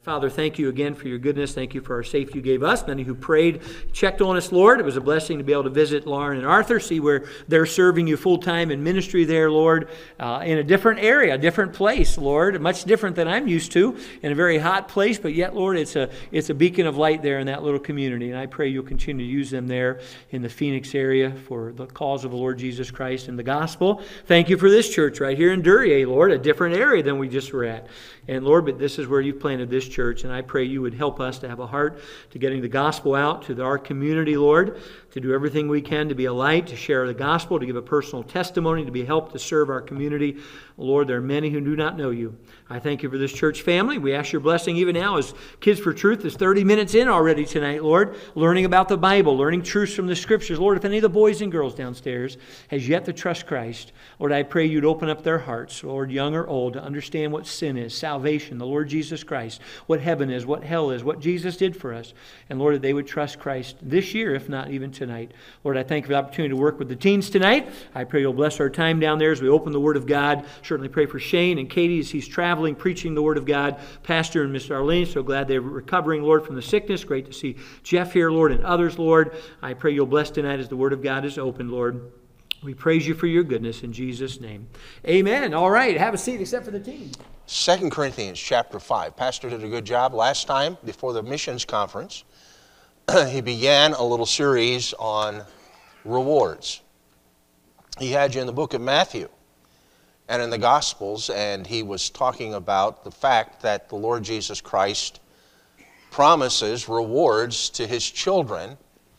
Father, thank you again for your goodness. Thank you for our safety you gave us. Many who prayed, checked on us, Lord. It was a blessing to be able to visit Lauren and Arthur, see where they're serving you full-time in ministry there, Lord, in a different area, a different place, Lord, much different than I'm used to, in a very hot place, but yet, Lord, it's a beacon of light there in that little community, and I pray you'll continue to use them there in the Phoenix area for the cause of the Lord Jesus Christ and the gospel. Thank you for this church right here in Duryea, Lord, a different area than we just were at. And Lord, but this is where you've planted this church, and I pray you would help us to have a heart to getting the gospel out to our community, Lord, to do everything we can to be a light, to share the gospel, to give a personal testimony, to be helped to serve our community. Lord, there are many who do not know you. I thank you for this church family. We ask your blessing even now as Kids for Truth is 30 minutes in already tonight, Lord, learning about the Bible, learning truths from the Scriptures. Lord, if any of the boys and girls downstairs has yet to trust Christ, Lord, I pray you'd open up their hearts, Lord, young or old, to understand what sin is, salvation, the Lord Jesus Christ, what heaven is, what hell is, what Jesus did for us. And Lord, that they would trust Christ this year, if not even tonight. Lord, I thank you for the opportunity to work with the teens tonight. I pray you'll bless our time down there as we open the Word of God. Certainly pray for Shane and Katie as he's traveling, preaching the Word of God. Pastor and Miss Arlene, so glad they're recovering, Lord, from the sickness. Great to see Jeff here, Lord, and others, Lord. I pray you'll bless tonight as the Word of God is opened, Lord. We praise you for your goodness in Jesus' name. Amen. All right, have a seat except for the teens. 2 Corinthians chapter 5. Pastor did a good job last time before the missions conference. He began a little series on rewards. He had you in the book of Matthew and in the Gospels, and he was talking about the fact that the Lord Jesus Christ promises rewards to his children,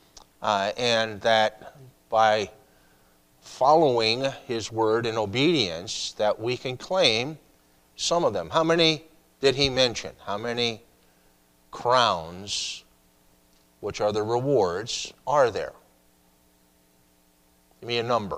and that by following his word in obedience that we can claim some of them. How many did he mention? How many crowns, which are the rewards, are there? Give me a number.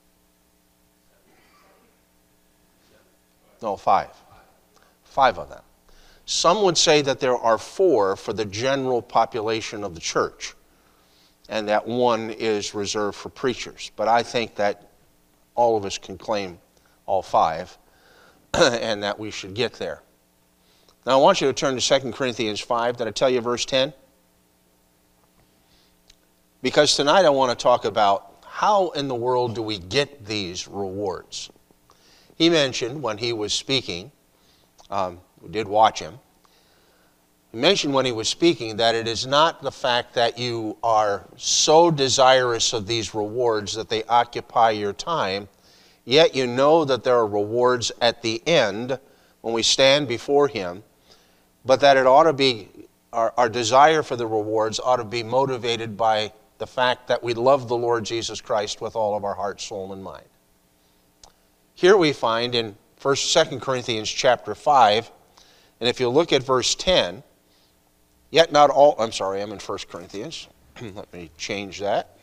No, 5. 5 of them. Some would say that there are 4 for the general population of the church, and that 1 is reserved for preachers. But I think that all of us can claim all 5, and that we should get there. Now I want you to turn to 2 Corinthians 5. Did I tell you verse 10? Because tonight I want to talk about how in the world do we get these rewards. He mentioned when he was speaking, we did watch him, he mentioned when he was speaking that it is not the fact that you are so desirous of these rewards that they occupy your time, yet you know that there are rewards at the end when we stand before him, but that it ought to be, our desire for the rewards ought to be motivated by the fact that we love the Lord Jesus Christ with all of our heart, soul, and mind. Here we find in 2 Corinthians chapter 5, and if you look at verse 10, yet not all, I'm sorry, I'm in 1 Corinthians. Let me change that.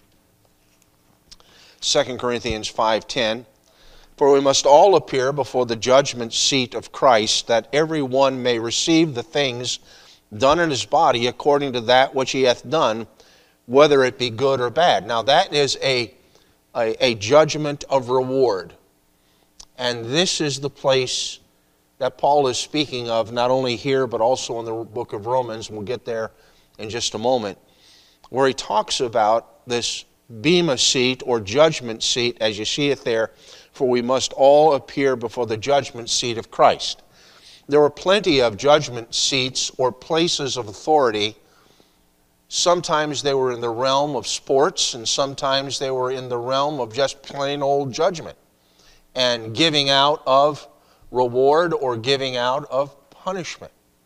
2 Corinthians 5:10, for we must all appear before the judgment seat of Christ, that every one may receive the things done in his body according to that which he hath done, whether it be good or bad. Now that is a judgment of reward. And this is the place that Paul is speaking of, not only here, but also in the book of Romans, and we'll get there in just a moment, where he talks about this bema seat or judgment seat, as you see it there, for we must all appear before the judgment seat of Christ. There were plenty of judgment seats or places of authority. Sometimes they were in the realm of sports, and sometimes they were in the realm of just plain old judgment and giving out of reward or giving out of punishment.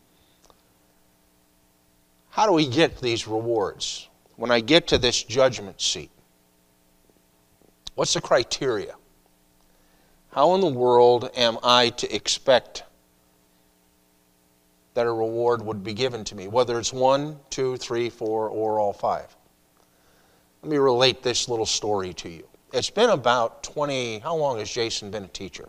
How do we get these rewards? When I get to this judgment seat, what's the criteria? How in the world am I to expect that a reward would be given to me, whether it's 1, 2, 3, 4, or all 5? Let me relate this little story to you. It's been about 20, how long has Jason been a teacher?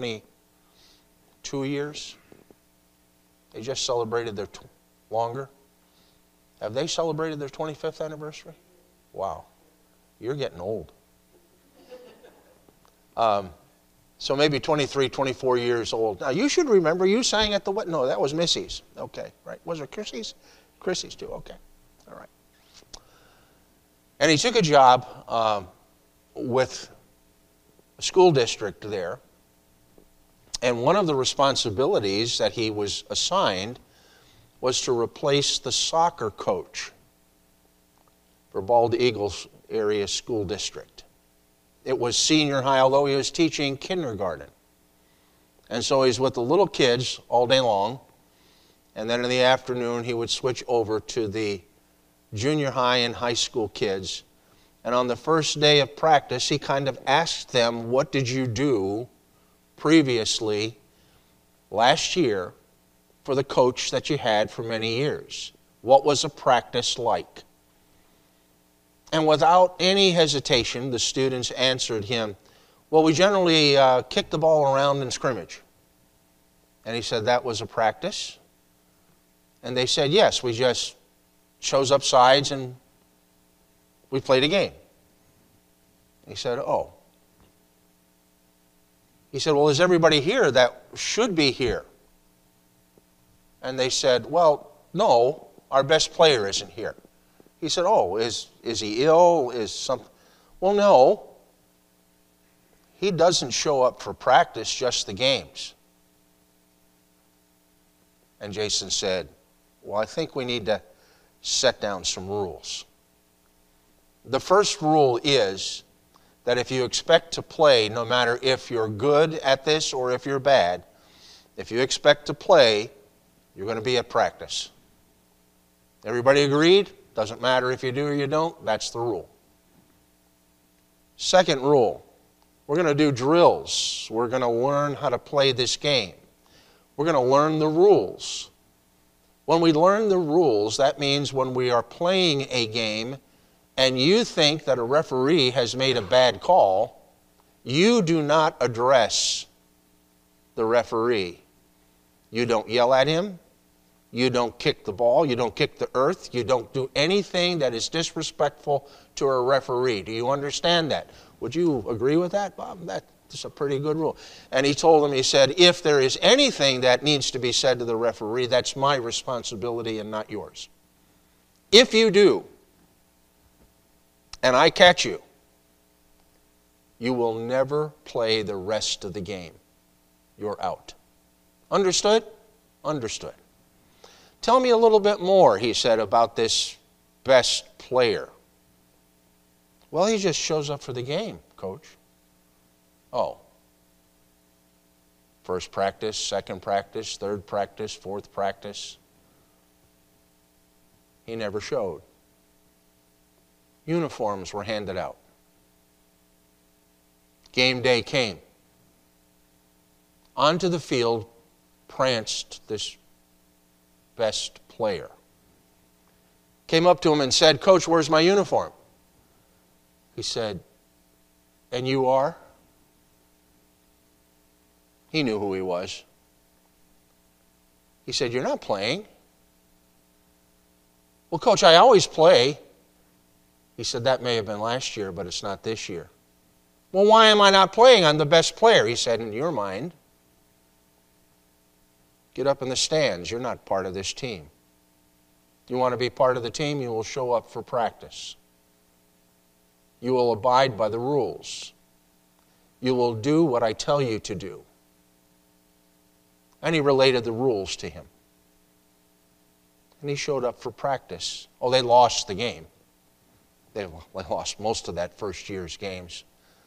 22 years? They just celebrated their, longer? Have they celebrated their 25th anniversary? Wow, you're getting old. So maybe 23, 24 years old. Now, you should remember, you sang at the wedding. No, that was Missy's. Okay, right. Was it Chrissy's? Chrissy's too, okay. All right. And he took a job with a school district there. And one of the responsibilities that he was assigned was to replace the soccer coach for Bald Eagles area school district. It was senior high, although he was teaching kindergarten. And so he's with the little kids all day long, and then in the afternoon he would switch over to the junior high and high school kids. And on the first day of practice, he kind of asked them, what did you do previously last year for the coach that you had for many years? What was a practice like? And without any hesitation, the students answered him, well, we generally kick the ball around in scrimmage. And he said, that was a practice? And they said, yes, we just chose up sides and we played a game. He said, oh. He said, well, is everybody here that should be here? And they said, well, no, our best player isn't here. He said, oh, is he ill? Is something? Well, no. He doesn't show up for practice, just the games. And Jason said, well, I think we need to set down some rules. The first rule is that if you expect to play, no matter if you're good at this or if you're bad, if you expect to play, you're going to be at practice. Everybody agreed? Doesn't matter if you do or you don't, that's the rule. Second rule, we're going to do drills. We're going to learn how to play this game. We're going to learn the rules. When we learn the rules, that means when we are playing a game and you think that a referee has made a bad call, you do not address the referee. You don't yell at him. You don't kick the ball. You don't kick the earth. You don't do anything that is disrespectful to a referee. Do you understand that? Would you agree with that, Bob? That's a pretty good rule. And he told them, he said, if there is anything that needs to be said to the referee, that's my responsibility and not yours. If you do, and I catch you, you will never play the rest of the game. You're out. Understood? Understood. Tell me a little bit more, he said, about this best player. Well, he just shows up for the game, coach. Oh. First practice, second practice, third practice, fourth practice. He never showed. Uniforms were handed out. Game day came. Onto the field pranced this best player. Came up to him and said, Coach, where's my uniform? He said, and you are? He knew who he was. He said, you're not playing. Well, Coach, I always play. He said, that may have been last year, but it's not this year. Well, why am I not playing? I'm the best player. He said, in your mind, get up in the stands. You're not part of this team. You want to be part of the team, you will show up for practice. You will abide by the rules. You will do what I tell you to do. And he related the rules to him. And he showed up for practice. Oh, they lost the game. They lost most of that first year's games.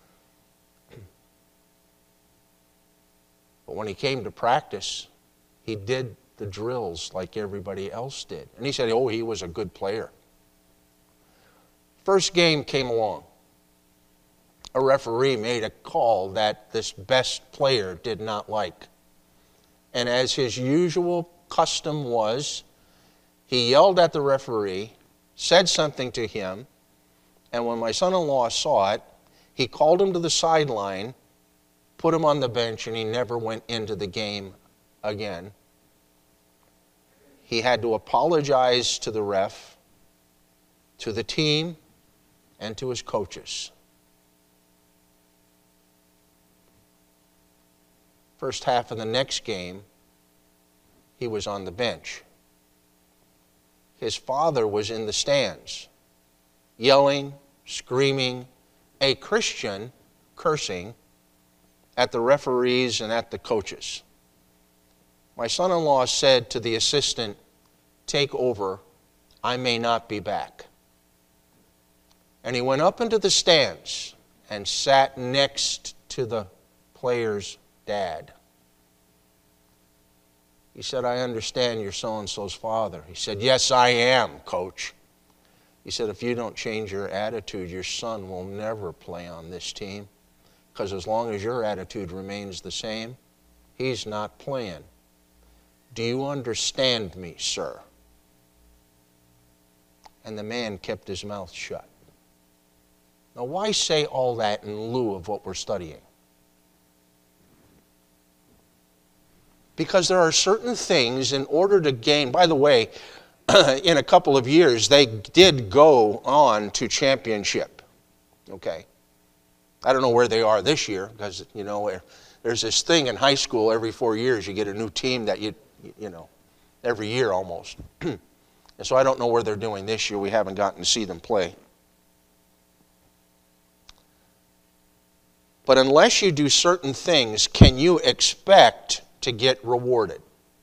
But when he came to practice, he did the drills like everybody else did. And he said, oh, he was a good player. First game came along. A referee made a call that this best player did not like. And as his usual custom was, he yelled at the referee, said something to him, and when my son-in-law saw it, he called him to the sideline, put him on the bench, and he never went into the game again. He had to apologize to the ref, to the team, and to his coaches. First half of the next game, he was on the bench. His father was in the stands, yelling, screaming, a Christian cursing at the referees and at the coaches. My son-in-law said to the assistant, "Take over, I may not be back." And he went up into the stands and sat next to the player's dad. He said, "I understand you're so-and-so's father." He said, "Yes, I am, coach." He said, "If you don't change your attitude, your son will never play on this team. Because as long as your attitude remains the same, he's not playing. Do you understand me, sir?" And the man kept his mouth shut. Now, why say all that in lieu of what we're studying? Because there are certain things in order to gain. By the way, in a couple of years, they did go on to championship. Okay? I don't know where they are this year, because, you know, there's this thing in high school every 4 years. You get a new team that you know, every year almost. And so I don't know where they're doing this year. We haven't gotten to see them play. But unless you do certain things, can you expect to get rewarded?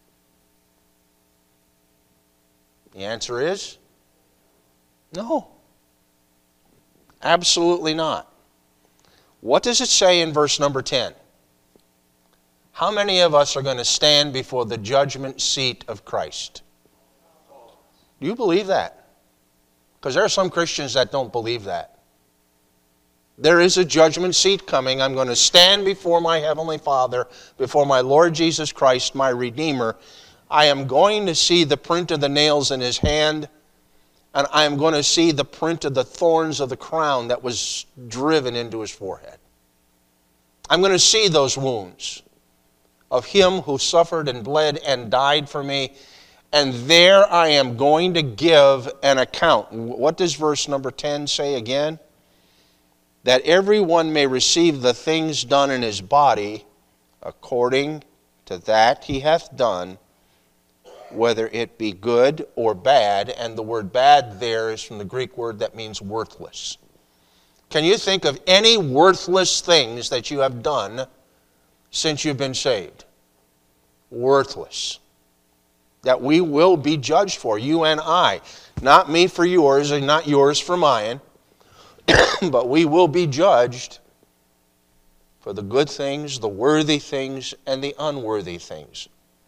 The answer is no. Absolutely not. What does it say in verse number 10? How many of us are going to stand before the judgment seat of Christ? Do you believe that? Because there are some Christians that don't believe that. There is a judgment seat coming. I'm going to stand before my Heavenly Father, before my Lord Jesus Christ, my Redeemer. I am going to see the print of the nails in His hand, and I am going to see the print of the thorns of the crown that was driven into His forehead. I'm going to see those wounds of Him who suffered and bled and died for me, and there I am going to give an account. What does verse number 10 say again? That everyone may receive the things done in his body according to that he hath done, whether it be good or bad. And the word bad there is from the Greek word that means worthless. Can you think of any worthless things that you have done since you've been saved? Worthless. That we will be judged for, you and I. Not me for yours and not yours for mine. But we will be judged for the good things, the worthy things, and the unworthy things.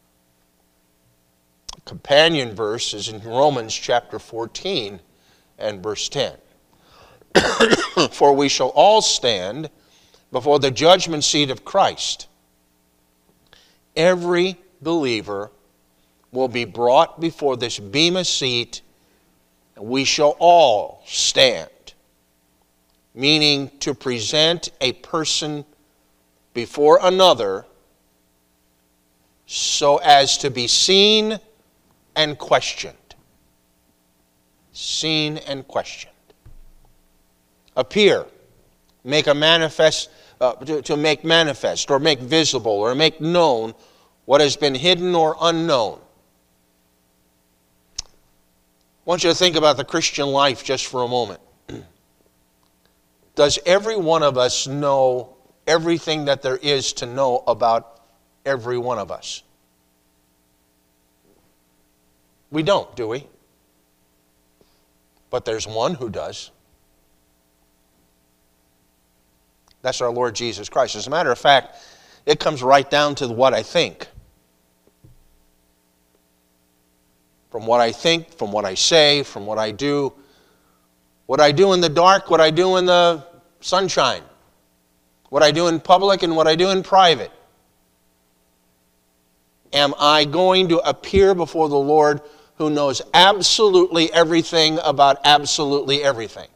A companion verse is in Romans chapter 14 and verse 10. For we shall all stand before the judgment seat of Christ. Every believer will be brought before this bema seat, and we shall all stand. Meaning to present a person before another so as to be seen and questioned. Seen and questioned. Appear, make a manifest, to make manifest or make visible or make known what has been hidden or unknown. I want you to think about the Christian life just for a moment. Does every one of us know everything that there is to know about every one of us? We don't, do we? But there's one who does. That's our Lord Jesus Christ. As a matter of fact, it comes right down to what I think. From what I think, from what I say, from what I do. What I do in the dark, what I do in the sunshine. What I do in public and what I do in private. Am I going to appear before the Lord who knows absolutely everything about absolutely everything?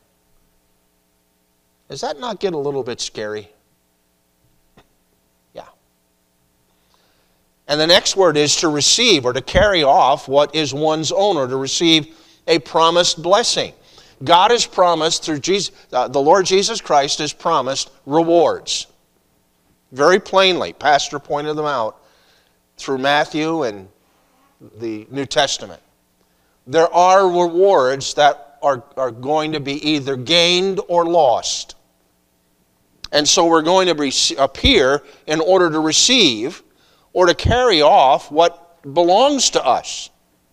Does that not get a little bit scary? Yeah. And the next word is to receive or to carry off what is one's own, or to receive a promised blessing. God has promised through Jesus, the Lord Jesus Christ has promised rewards. Very plainly, Pastor pointed them out through Matthew and the New Testament. There are rewards that are going to be either gained or lost. And so we're going to appear in order to receive or to carry off what belongs to us.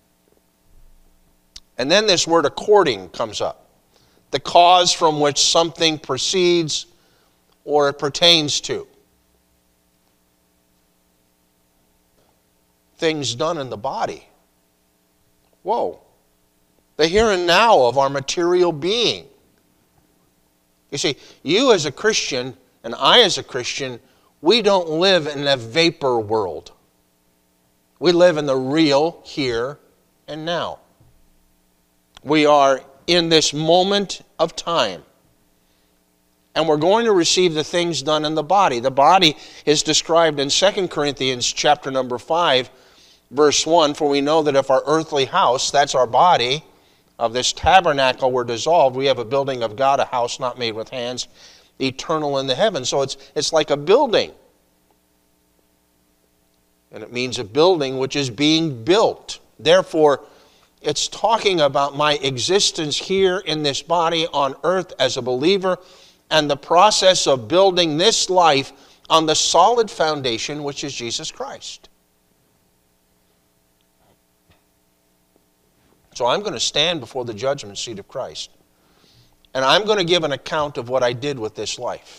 And then this word according comes up. The cause from which something proceeds or it pertains to. Things done in the body. Whoa. The here and now of our material being. You see, you as a Christian and I as a Christian, we don't live in a vapor world. We live in the real here and now. We are in this moment of time. And we're going to receive the things done in the body. The body is described in 2 Corinthians chapter number 5, verse 1. For we know that if our earthly house, that's our body, of this tabernacle were dissolved, we have a building of God, a house not made with hands, eternal in the heavens. So it's like a building. And it means a building which is being built. Therefore, it's talking about my existence here in this body on earth as a believer and the process of building this life on the solid foundation which is Jesus Christ. So I'm going to stand before the judgment seat of Christ. And I'm going to give an account of what I did with this life.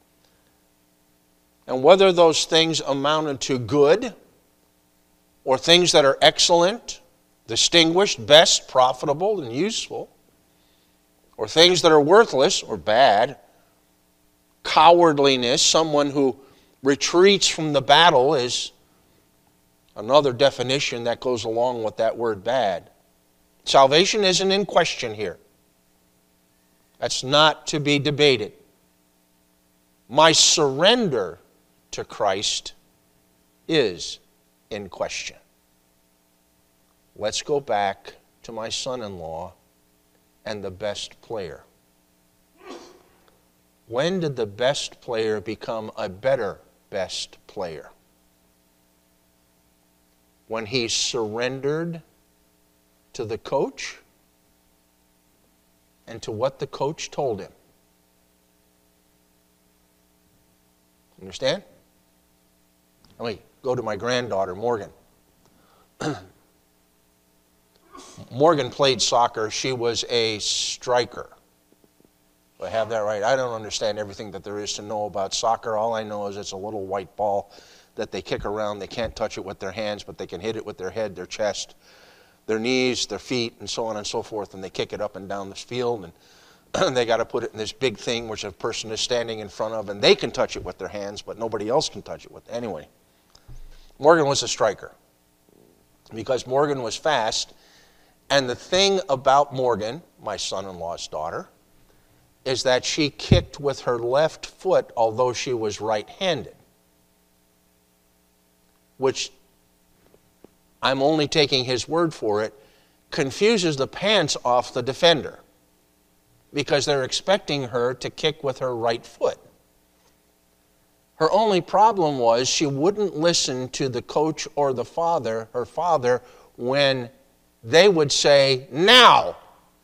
And whether those things amounted to good or things that are excellent, distinguished, best, profitable, and useful, or things that are worthless or bad, cowardliness, someone who retreats from the battle is another definition that goes along with that word bad. Salvation isn't in question here. That's not to be debated. My surrender to Christ is in question. Let's go back to my son-in-law and the best player. When did the best player become a better best player? When he surrendered to the coach and to what the coach told him. Understand? Let me go to my granddaughter, Morgan. Morgan played soccer. She was a striker. Do I have that right? I don't understand everything that there is to know about soccer. All I know is it's a little white ball that they kick around. They can't touch it with their hands, but they can hit it with their head, their chest, their knees, their feet, and so on and so forth, and they kick it up and down this field, and they got to put it in this big thing which a person is standing in front of, and they can touch it with their hands, but nobody else can touch it with. Anyway, Morgan was a striker because Morgan was fast, and the thing about Morgan, my son-in-law's daughter, is that she kicked with her left foot, although she was right-handed, which I'm only taking his word for it, confuses the pants off the defender because they're expecting her to kick with her right foot. Her only problem was she wouldn't listen to the coach or the father, her father, when they would say, now.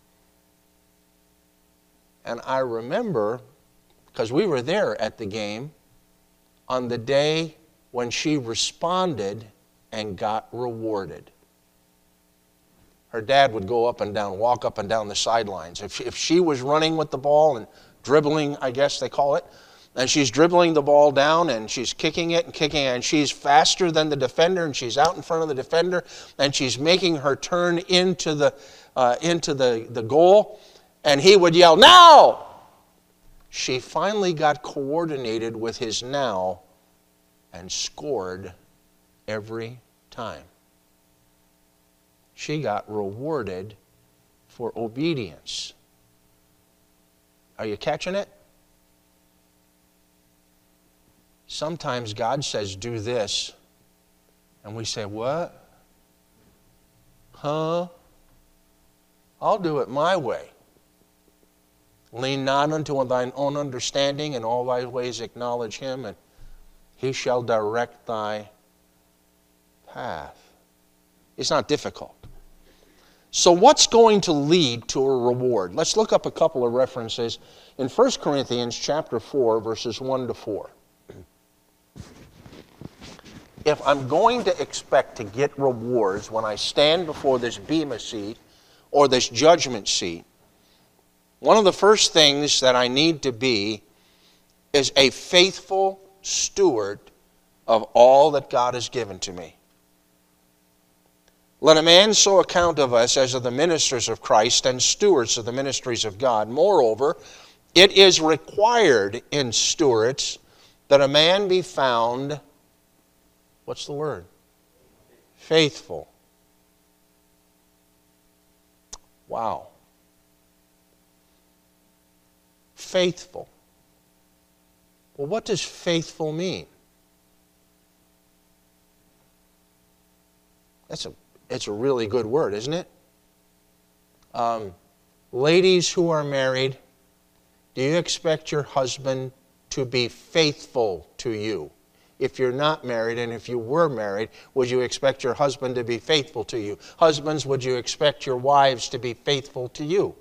And I remember, because we were there at the game, on the day when she responded and got rewarded. Her dad would go up and down, walk up and down the sidelines. If she was running with the ball and dribbling, I guess they call it, and she's dribbling the ball down and she's kicking it, and she's faster than the defender, and she's out in front of the defender, and she's making her turn into the goal, and he would yell, now! She finally got coordinated with his now and scored every time. She got rewarded for obedience. Are you catching it? Sometimes God says, do this, and we say, what? Huh? I'll do it my way. Lean not unto thine own understanding, in all thy ways acknowledge him, and He shall direct thy path. It's not difficult. So what's going to lead to a reward? Let's look up a couple of references in 1 Corinthians chapter 4, verses 1 to 4. If I'm going to expect to get rewards when I stand before this bema seat or this judgment seat, one of the first things that I need to be is a faithful steward of all that God has given to me. Let a man so account of us as of the ministers of Christ and stewards of the ministries of God. Moreover, it is required in stewards that a man be found, what's the word? Faithful. Wow. Faithful. Well, what does faithful mean? It's a really good word, isn't it? Ladies who are married, do you expect your husband to be faithful to you? If you're not married, and if you were married, would you expect your husband to be faithful to you? Husbands, would you expect your wives to be faithful to you?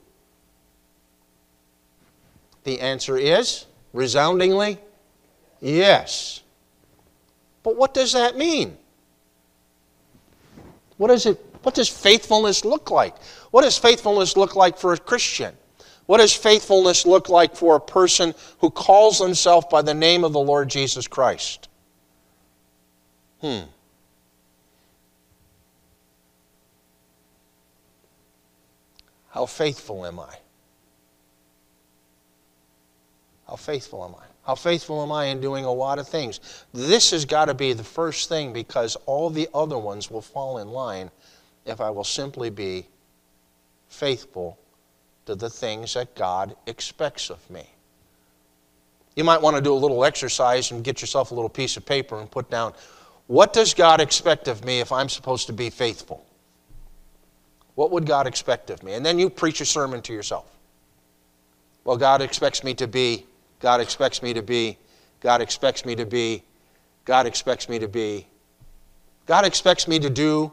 The answer is, resoundingly, yes. But what does that mean? What does faithfulness look like? What does faithfulness look like for a Christian? What does faithfulness look like for a person who calls himself by the name of the Lord Jesus Christ? How faithful am I? How faithful am I? How faithful am I in doing a lot of things? This has got to be the first thing, because all the other ones will fall in line if I will simply be faithful to the things that God expects of me. You might want to do a little exercise and get yourself a little piece of paper and put down, what does God expect of me if I'm supposed to be faithful? What would God expect of me? And then you preach a sermon to yourself. Well, God expects me to be, God expects me to be, God expects me to be, God expects me to be, God expects me to do.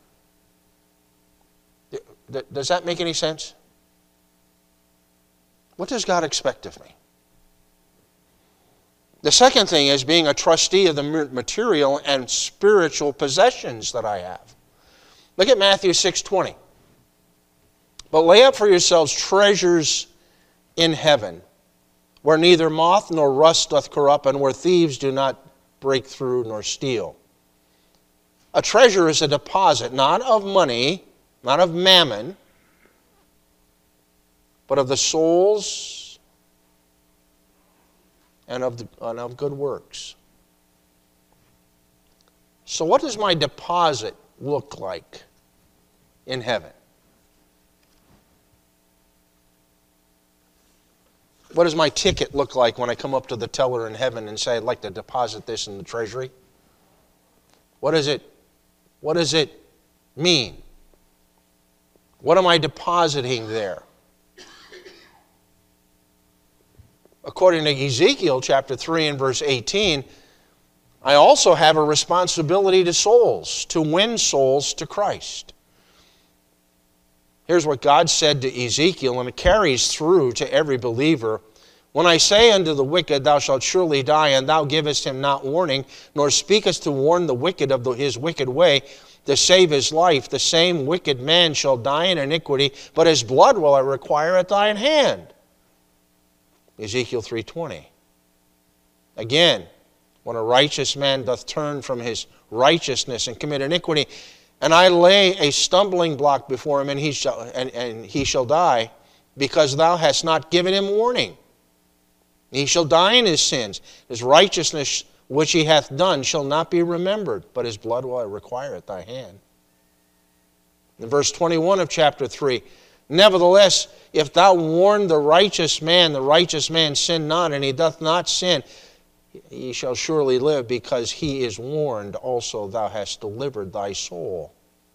Does that make any sense? What does God expect of me? The second thing is being a trustee of the material and spiritual possessions that I have. Look at Matthew 6:20. But lay up for yourselves treasures in heaven, where neither moth nor rust doth corrupt, and where thieves do not break through nor steal. A treasure is a deposit, not of money, not of mammon, but of the souls and of good works. So what does my deposit look like in heaven? What does my ticket look like when I come up to the teller in heaven and say, I'd like to deposit this in the treasury? What does it mean? What am I depositing there? According to Ezekiel chapter 3 and verse 18, I also have a responsibility to souls, to win souls to Christ. Here's what God said to Ezekiel, and it carries through to every believer. When I say unto the wicked, thou shalt surely die, and thou givest him not warning, nor speakest to warn the wicked of his wicked way, to save his life, the same wicked man shall die in iniquity, but his blood will I require at thine hand. Ezekiel 3:20. Again, when a righteous man doth turn from his righteousness and commit iniquity, and I lay a stumbling block before him, and he shall die, because thou hast not given him warning. He shall die in his sins. His righteousness which he hath done shall not be remembered, but his blood will I require at thy hand. In verse 21 of chapter 3, nevertheless, if thou warn the righteous man sin not, and he doth not sin, he shall surely live, because he is warned. Also thou hast delivered thy soul.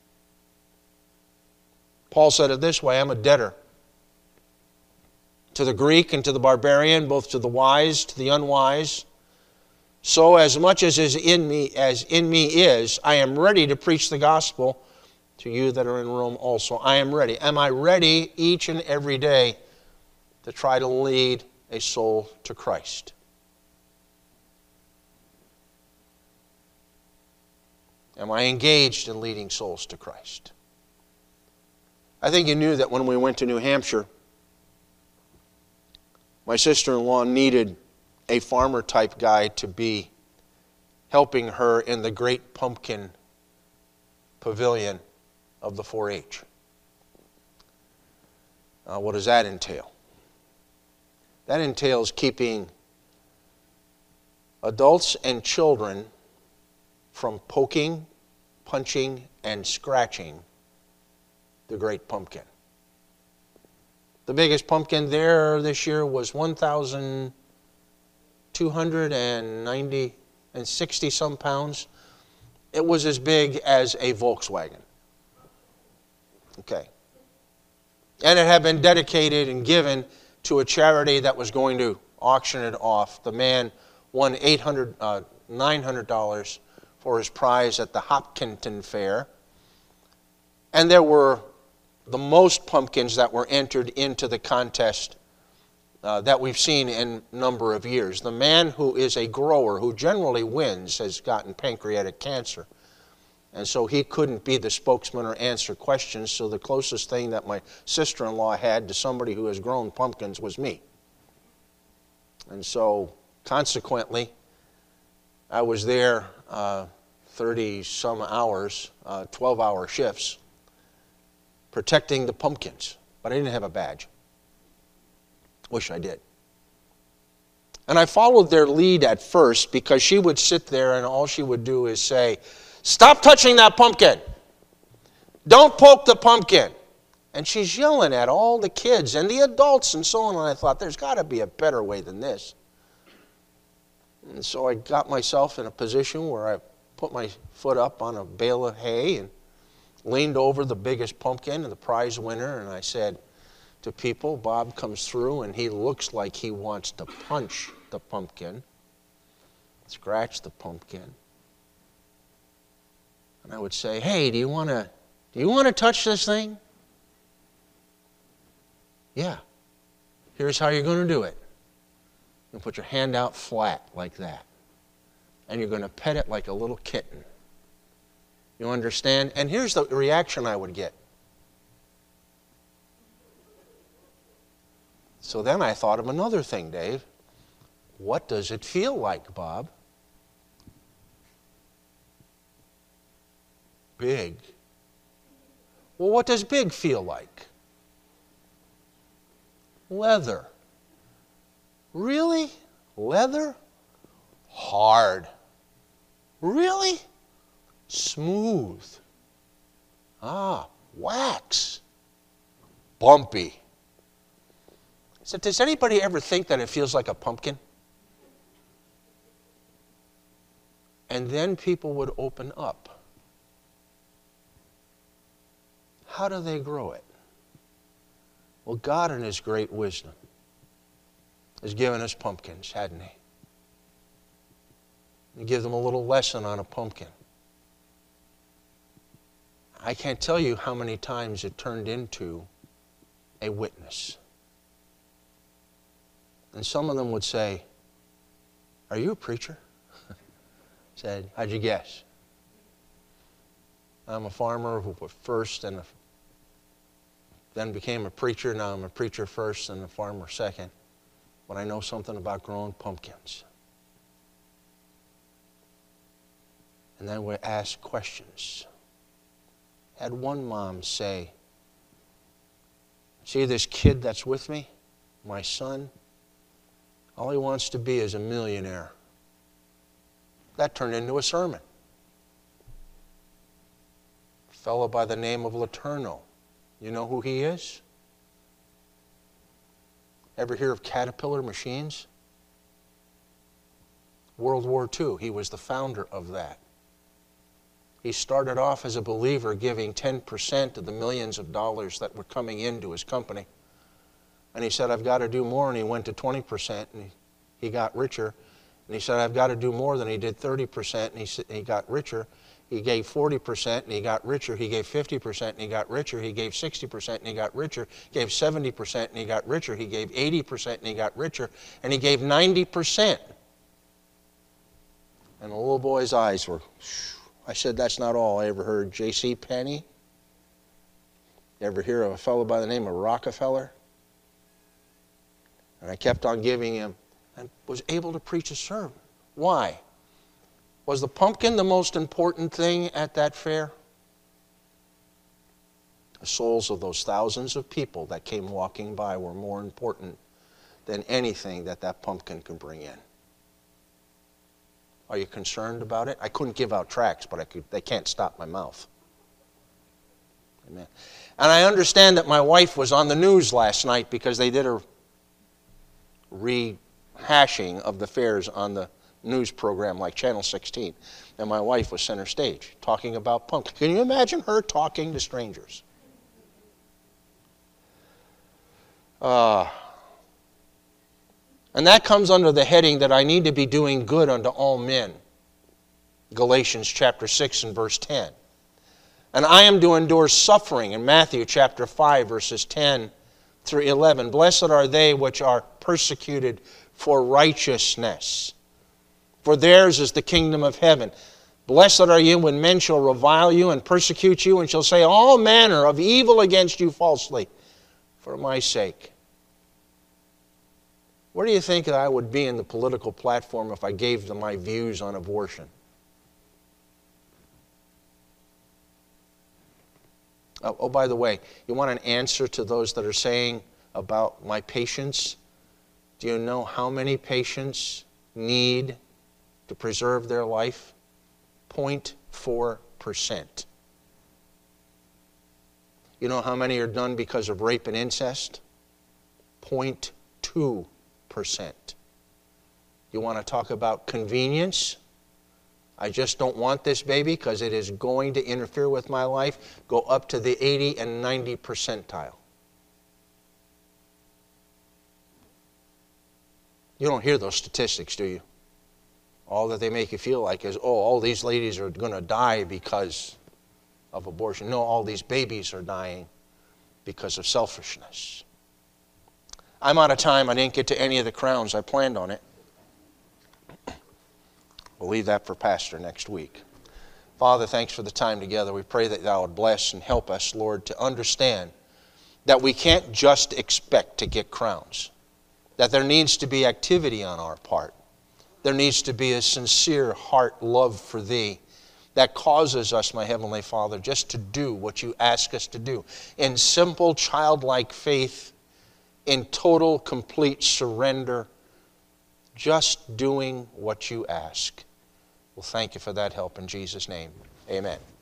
Paul said it this way, I'm a debtor to the Greek and to the barbarian, both to the wise, to the unwise. So as much as is in me is, I am ready to preach the gospel to you that are in Rome also. I am ready. Am I ready each and every day to try to lead a soul to Christ? Am I engaged in leading souls to Christ? I think you knew that when we went to New Hampshire, my sister-in-law needed a farmer-type guy to be helping her in the Great Pumpkin Pavilion of the 4-H. What does that entail? That entails keeping adults and children from poking, punching, and scratching the Great Pumpkin. The biggest pumpkin there this year was 1,260 some pounds. It was as big as a Volkswagen. Okay. And it had been dedicated and given to a charity that was going to auction it off. The man won $900 for his prize at the Hopkinton Fair. And there were the most pumpkins that were entered into the contest that we've seen in a number of years. The man who is a grower, who generally wins, has gotten pancreatic cancer. And so he couldn't be the spokesman or answer questions, so the closest thing that my sister-in-law had to somebody who has grown pumpkins was me. And so, consequently, I was there 30-some hours, 12-hour shifts, protecting the pumpkins. But I didn't have a badge. Wish I did. And I followed their lead at first because she would sit there and all she would do is say, "Stop touching that pumpkin. Don't poke the pumpkin." And she's yelling at all the kids and the adults and so on. And I thought, there's got to be a better way than this. And so I got myself in a position where I put my foot up on a bale of hay and leaned over the biggest pumpkin and the prize winner, and I said to people, Bob comes through and he looks like he wants to punch the pumpkin, scratch the pumpkin. And I would say, "Hey, do you want to touch this thing?" "Yeah." "Here's how you're going to do it. You put your hand out flat like that. And you're going to pet it like a little kitten. You understand?" And here's the reaction I would get. So then I thought of another thing, Dave. What does it feel like, Bob? Big. Well, what does big feel like? Leather. Really? Leather? Hard. Really? Smooth. Wax. Bumpy. I said, does anybody ever think that it feels like a pumpkin? And then people would open up. How do they grow it? Well, God in His great wisdom has given us pumpkins, hadn't He? You give them a little lesson on a pumpkin. I can't tell you how many times it turned into a witness. And some of them would say, "Are you a preacher?" Said, "How'd you guess?" "I'm a farmer who was first and then became a preacher. Now I'm a preacher first and a farmer second. But I know something about growing pumpkins." And then we ask questions. Had one mom say, "See this kid that's with me, my son? All he wants to be is a millionaire." That turned into a sermon. A fellow by the name of Letourneau. You know who he is? Ever hear of Caterpillar Machines? World War II, he was the founder of that. He started off as a believer, giving 10% of the millions of dollars that were coming into his company. And he said, "I've got to do more," and he went to 20%, and he got richer. And he said, I've got to do more than he did 30%, and he got richer. He gave 40%, and he got richer. He gave 50%, and he got richer. He gave 60%, and he got richer. He gave 70%, and he got richer. He gave 80%, and he got richer. And he gave 90%. And the little boy's eyes were, I said, that's not all I ever heard. J.C. Penney? You ever hear of a fellow by the name of Rockefeller? And I kept on giving him, and was able to preach a sermon. Why? Was the pumpkin the most important thing at that fair? The souls of those thousands of people that came walking by were more important than anything that pumpkin could bring in. Are you concerned about it? I couldn't give out tracts, but they can't stop my mouth. Amen. And I understand that my wife was on the news last night because they did a rehashing of the fairs on the news program like Channel 16. And my wife was center stage talking about pumpkin. Can you imagine her talking to strangers? And that comes under the heading that I need to be doing good unto all men. Galatians chapter 6 and verse 10. And I am to endure suffering in Matthew chapter 5 verses 10 through 11. Blessed are they which are persecuted for righteousness, for theirs is the kingdom of heaven. Blessed are you when men shall revile you and persecute you and shall say all manner of evil against you falsely for my sake. Where do you think that I would be in the political platform if I gave them my views on abortion? Oh, by the way, you want an answer to those that are saying about my patients? Do you know how many patients need to preserve their life? 0.4%. You know how many are done because of rape and incest? 0.2%. You want to talk about convenience? I just don't want this baby because it is going to interfere with my life. Go up to the 80 and 90 percentile. You don't hear those statistics, do you? All that they make you feel like is, oh, all these ladies are going to die because of abortion. No, all these babies are dying because of selfishness. I'm out of time. I didn't get to any of the crowns. I planned on it. We'll leave that for Pastor next week. Father, thanks for the time together. We pray that Thou would bless and help us, Lord, to understand that we can't just expect to get crowns. That there needs to be activity on our part. There needs to be a sincere heart love for Thee that causes us, my Heavenly Father, just to do what You ask us to do. In simple, childlike faith, in total, complete surrender, just doing what You ask. Well, thank You for that help in Jesus' name. Amen.